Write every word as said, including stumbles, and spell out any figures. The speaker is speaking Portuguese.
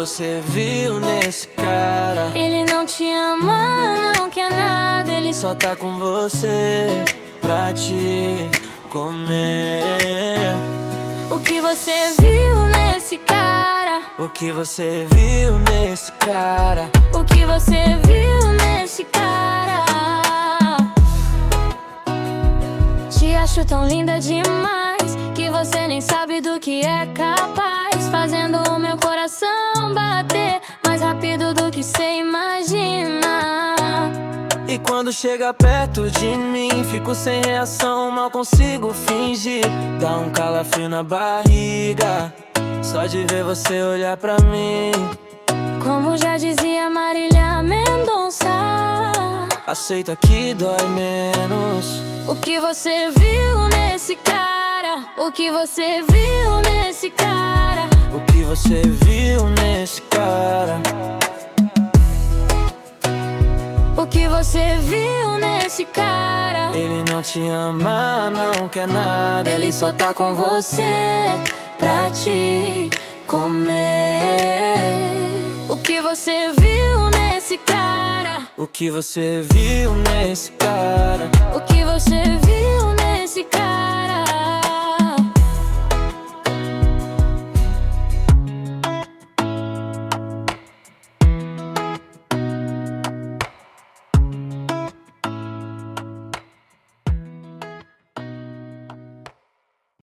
você viu nesse cara? Ele não te ama, não quer nada, ele Só tá com você pra te comer. O que você viu nesse cara? O que você viu nesse cara? O que você viu nesse cara? Te acho tão linda demais que você nem sabe do que é capaz, fazendo o meu coração bater mais rápido do que cê imagina. E quando chega perto de mim, fico sem reação, mal consigo fingir. Dá um calafrio na barriga só de ver você olhar pra mim. Como já dizia Marília Mendonça, aceita que dói menos. o que você viu nesse cara? O que você viu nesse cara? O que você viu nesse cara? O que você viu nesse cara? Ele não te ama, não quer nada, Ele só tá com você pra te comer. O que você viu nesse cara? O que você viu nesse cara? O que você viu nesse cara?